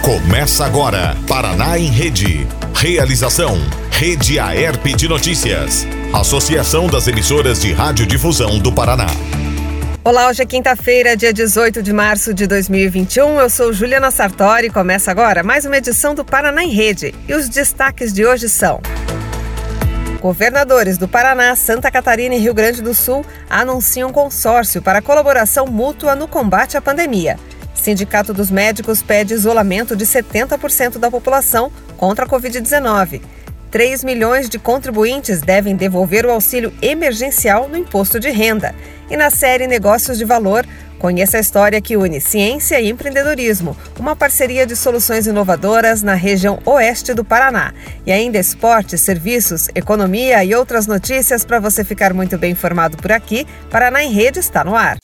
Começa agora, Paraná em Rede. Realização, Rede Aerp de Notícias. Associação das Emissoras de Radiodifusão do Paraná. Olá, hoje é quinta-feira, dia 18 de março de 2021. Eu sou Juliana Sartori e começa agora mais uma edição do Paraná em Rede. E os destaques de hoje são: governadores do Paraná, Santa Catarina e Rio Grande do Sul anunciam consórcio para colaboração mútua no combate à pandemia. Sindicato dos Médicos pede isolamento de 70% da população contra a Covid-19. 3 milhões de contribuintes devem devolver o auxílio emergencial no imposto de renda. E na série Negócios de Valor, conheça a história que une ciência e empreendedorismo, uma parceria de soluções inovadoras na região oeste do Paraná. E ainda esporte, serviços, economia e outras notícias para você ficar muito bem informado por aqui. Paraná em Rede está no ar.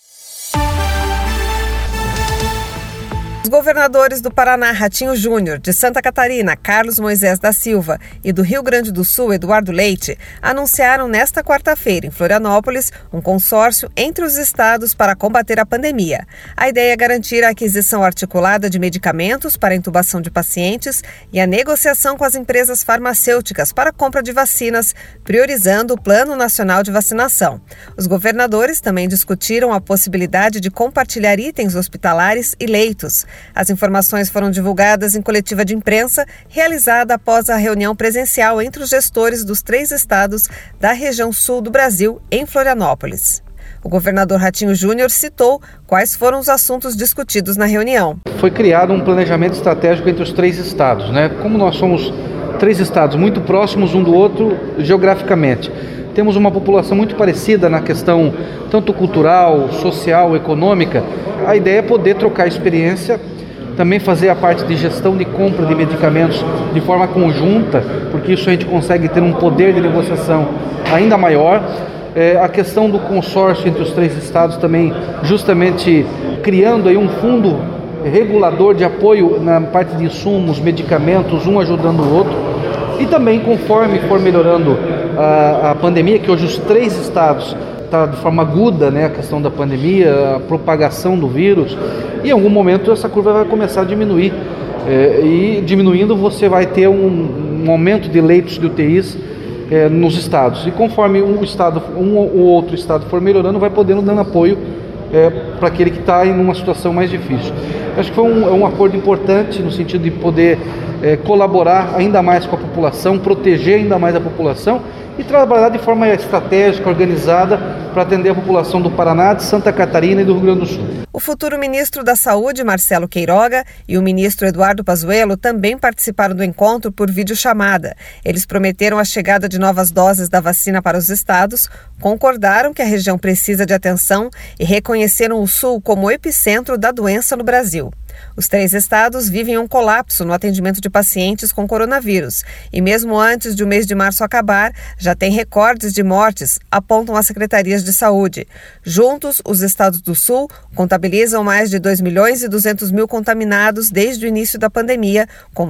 Os governadores do Paraná, Ratinho Júnior, de Santa Catarina, Carlos Moisés da Silva, e do Rio Grande do Sul, Eduardo Leite, anunciaram nesta quarta-feira, em Florianópolis, um consórcio entre os estados para combater a pandemia. A ideia é garantir a aquisição articulada de medicamentos para intubação de pacientes e a negociação com as empresas farmacêuticas para a compra de vacinas, priorizando o Plano Nacional de Vacinação. Os governadores também discutiram a possibilidade de compartilhar itens hospitalares e leitos. As informações foram divulgadas em coletiva de imprensa realizada após a reunião presencial entre os gestores dos 3 estados da região sul do Brasil, em Florianópolis. O governador Ratinho Júnior citou quais foram os assuntos discutidos na reunião. Foi criado um planejamento estratégico entre os 3 estados, Como nós somos 3 estados muito próximos um do outro geograficamente, temos uma população muito parecida na questão tanto cultural, social, econômica. A ideia é poder trocar experiência, também fazer a parte de gestão de compra de medicamentos de forma conjunta, porque isso a gente consegue ter um poder de negociação ainda maior. A questão do consórcio entre os 3 estados também, justamente criando aí um fundo regulador de apoio na parte de insumos, medicamentos, um ajudando o outro. E também, conforme for melhorando a pandemia, que hoje os 3 estados está de forma aguda, a questão da pandemia, a propagação do vírus, e em algum momento essa curva vai começar a diminuir. E diminuindo, você vai ter um aumento de leitos de UTIs nos estados. E conforme um ou outro estado for melhorando, vai podendo dando apoio para aquele que está em uma situação mais difícil. Acho que foi um acordo importante no sentido de poder colaborar ainda mais com a população, proteger ainda mais a população e trabalhar de forma estratégica, organizada, para atender a população do Paraná, de Santa Catarina e do Rio Grande do Sul. O futuro ministro da Saúde, Marcelo Queiroga, e o ministro Eduardo Pazuello também participaram do encontro por videochamada. Eles prometeram a chegada de novas doses da vacina para os estados, concordaram que a região precisa de atenção e reconheceram o Sul como epicentro da doença no Brasil. Os 3 estados vivem um colapso no atendimento de pacientes com coronavírus e mesmo antes de o mês de março acabar, já tem recordes de mortes, apontam as secretarias de saúde. Juntos, os estados do Sul contabilizam mais de 2.200.000 contaminados desde o início da pandemia, com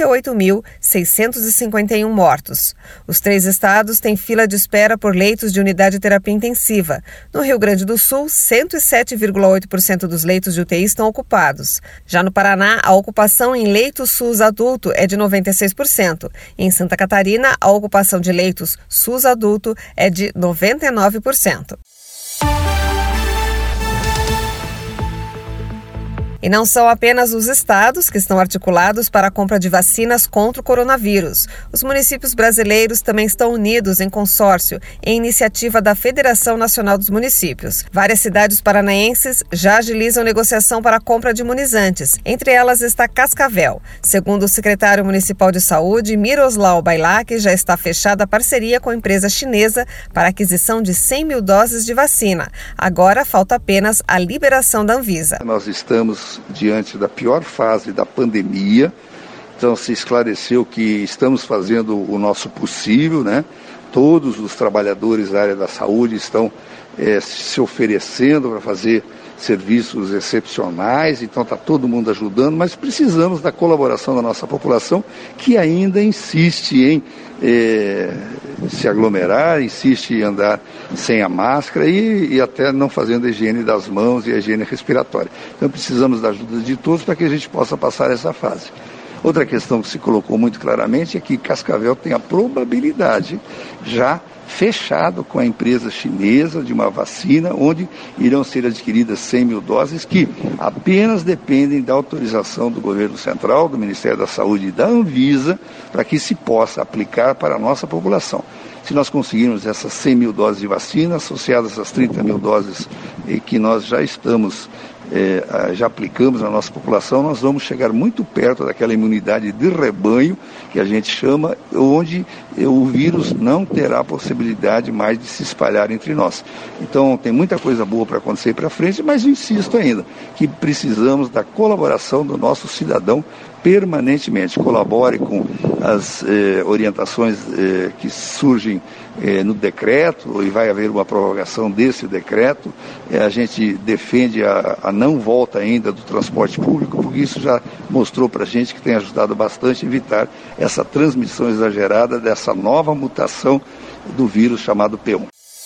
38.651 mortos. Os 3 estados têm fila de espera por leitos de unidade de terapia intensiva. No Rio Grande do Sul, 107,8% dos leitos de UTI estão ocupados. Já no Paraná, a ocupação em leitos SUS adulto é de 96%. Em Santa Catarina, a ocupação de leitos SUS adulto é de 99%. E não são apenas os estados que estão articulados para a compra de vacinas contra o coronavírus. Os municípios brasileiros também estão unidos em consórcio, em iniciativa da Federação Nacional dos Municípios. Várias cidades paranaenses já agilizam negociação para a compra de imunizantes. Entre elas está Cascavel. Segundo o secretário municipal de saúde, Miroslav Bailac, já está fechada a parceria com a empresa chinesa para a aquisição de 100 mil doses de vacina. Agora falta apenas a liberação da Anvisa. Nós estamos diante da pior fase da pandemia, então se esclareceu que estamos fazendo o nosso possível, Todos os trabalhadores da área da saúde estão se oferecendo para fazer serviços excepcionais, então está todo mundo ajudando, mas precisamos da colaboração da nossa população, que ainda insiste em se aglomerar, insiste em andar sem a máscara e até não fazendo a higiene das mãos e a higiene respiratória. Então precisamos da ajuda de todos para que a gente possa passar essa fase. Outra questão que se colocou muito claramente é que Cascavel tem a probabilidade já fechado com a empresa chinesa de uma vacina, onde irão ser adquiridas 100 mil doses que apenas dependem da autorização do governo central, do Ministério da Saúde e da Anvisa, para que se possa aplicar para a nossa população. Se nós conseguirmos essas 100 mil doses de vacina, associadas às 30 mil doses que nós já aplicamos na nossa população, nós vamos chegar muito perto daquela imunidade de rebanho, que a gente chama, onde o vírus não terá possibilidade mais de se espalhar entre nós. Então, tem muita coisa boa para acontecer para frente, mas eu insisto ainda, que precisamos da colaboração do nosso cidadão permanentemente. Colabore com as orientações que surgem no decreto, e vai haver uma prorrogação desse decreto. A gente defende a não volta ainda do transporte público, porque isso já mostrou para a gente que tem ajudado bastante a evitar essa transmissão exagerada dessa nova mutação do vírus chamado P1.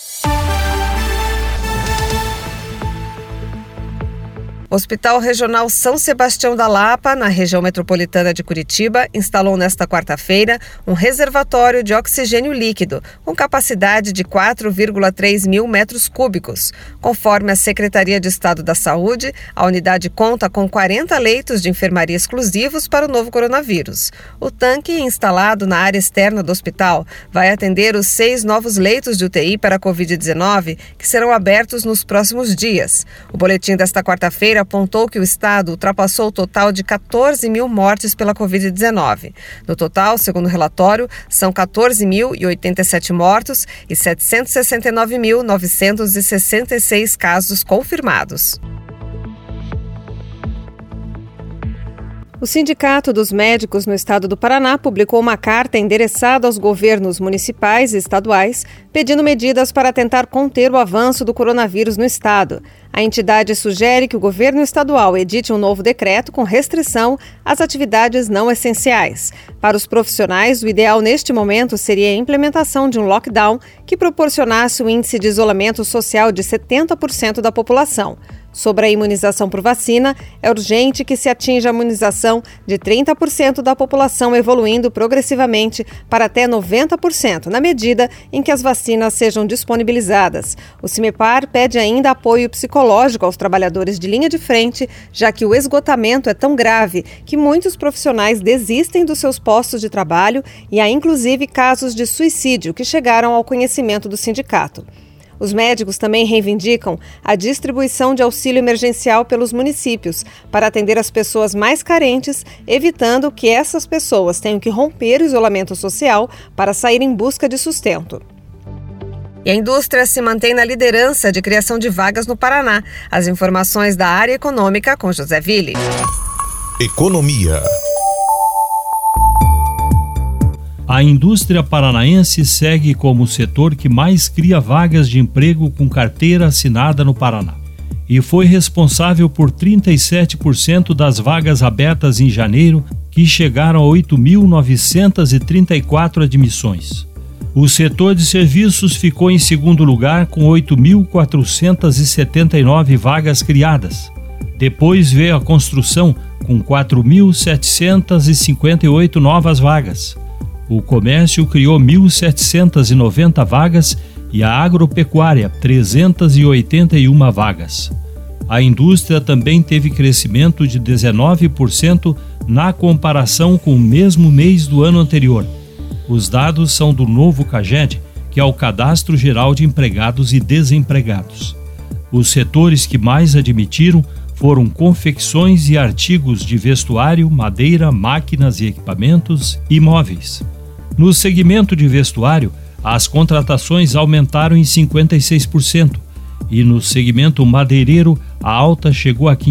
O Hospital Regional São Sebastião da Lapa, na região metropolitana de Curitiba, instalou nesta quarta-feira um reservatório de oxigênio líquido, com capacidade de 4,3 mil metros cúbicos. Conforme a Secretaria de Estado da Saúde, a unidade conta com 40 leitos de enfermaria exclusivos para o novo coronavírus. O tanque, instalado na área externa do hospital, vai atender os 6 novos leitos de UTI para a Covid-19, que serão abertos nos próximos dias. O boletim desta quarta-feira apontou que o estado ultrapassou o total de 14 mil mortes pela Covid-19. No total, segundo o relatório, são 14.087 mortos e 769.966 casos confirmados. O Sindicato dos Médicos no Estado do Paraná publicou uma carta endereçada aos governos municipais e estaduais pedindo medidas para tentar conter o avanço do coronavírus no estado. A entidade sugere que o governo estadual edite um novo decreto com restrição às atividades não essenciais. Para os profissionais, o ideal neste momento seria a implementação de um lockdown que proporcionasse um índice de isolamento social de 70% da população. Sobre a imunização por vacina, é urgente que se atinja a imunização de 30% da população, evoluindo progressivamente para até 90%, na medida em que as vacinas sejam disponibilizadas. O CIMEPAR pede ainda apoio psicológico aos trabalhadores de linha de frente, já que o esgotamento é tão grave que muitos profissionais desistem dos seus postos de trabalho e há inclusive casos de suicídio que chegaram ao conhecimento do sindicato. Os médicos também reivindicam a distribuição de auxílio emergencial pelos municípios para atender as pessoas mais carentes, evitando que essas pessoas tenham que romper o isolamento social para sair em busca de sustento. E a indústria se mantém na liderança de criação de vagas no Paraná. As informações da área econômica com José Ville. Economia. A indústria paranaense segue como o setor que mais cria vagas de emprego com carteira assinada no Paraná e foi responsável por 37% das vagas abertas em janeiro, que chegaram a 8.934 admissões. O setor de serviços ficou em segundo lugar com 8.479 vagas criadas. Depois veio a construção com 4.758 novas vagas. O comércio criou 1.790 vagas e a agropecuária 381 vagas. A indústria também teve crescimento de 19% na comparação com o mesmo mês do ano anterior. Os dados são do novo CAGED, que é o Cadastro Geral de Empregados e Desempregados. Os setores que mais admitiram foram confecções e artigos de vestuário, madeira, máquinas e equipamentos e móveis. No segmento de vestuário, as contratações aumentaram em 56% e no segmento madeireiro a alta chegou a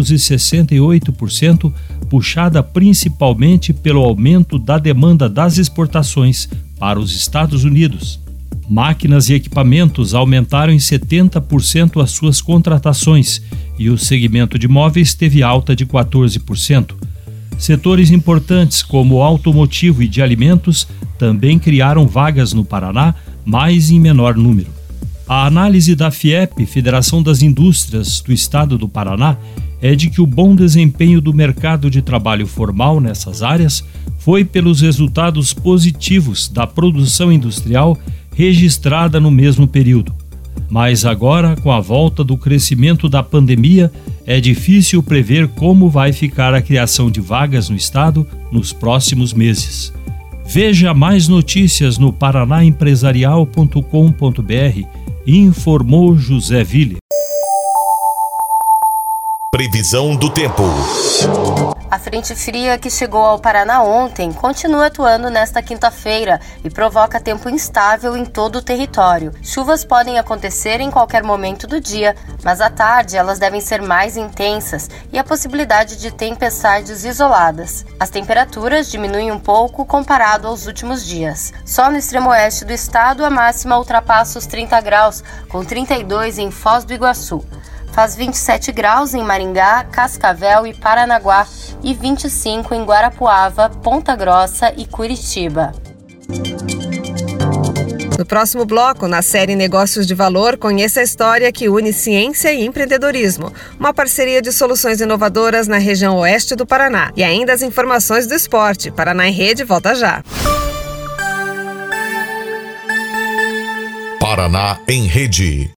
568%, puxada principalmente pelo aumento da demanda das exportações para os Estados Unidos. Máquinas e equipamentos aumentaram em 70% as suas contratações e o segmento de móveis teve alta de 14%. Setores importantes como automotivo e de alimentos também criaram vagas no Paraná, mas em menor número. A análise da FIEP, Federação das Indústrias do Estado do Paraná, é de que o bom desempenho do mercado de trabalho formal nessas áreas foi pelos resultados positivos da produção industrial registrada no mesmo período. Mas agora, com a volta do crescimento da pandemia, é difícil prever como vai ficar a criação de vagas no estado nos próximos meses. Veja mais notícias no paranaempresarial.com.br, informou José Ville. Previsão do tempo. A frente fria que chegou ao Paraná ontem continua atuando nesta quinta-feira e provoca tempo instável em todo o território. Chuvas podem acontecer em qualquer momento do dia, mas à tarde elas devem ser mais intensas e a possibilidade de tempestades isoladas. As temperaturas diminuem um pouco comparado aos últimos dias. Só no extremo oeste do estado a máxima ultrapassa os 30 graus, com 32 em Foz do Iguaçu. Faz 27 graus em Maringá, Cascavel e Paranaguá e 25 em Guarapuava, Ponta Grossa e Curitiba. No próximo bloco, na série Negócios de Valor, conheça a história que une ciência e empreendedorismo. Uma parceria de soluções inovadoras na região oeste do Paraná. E ainda as informações do esporte. Paraná em Rede volta já. Paraná em Rede.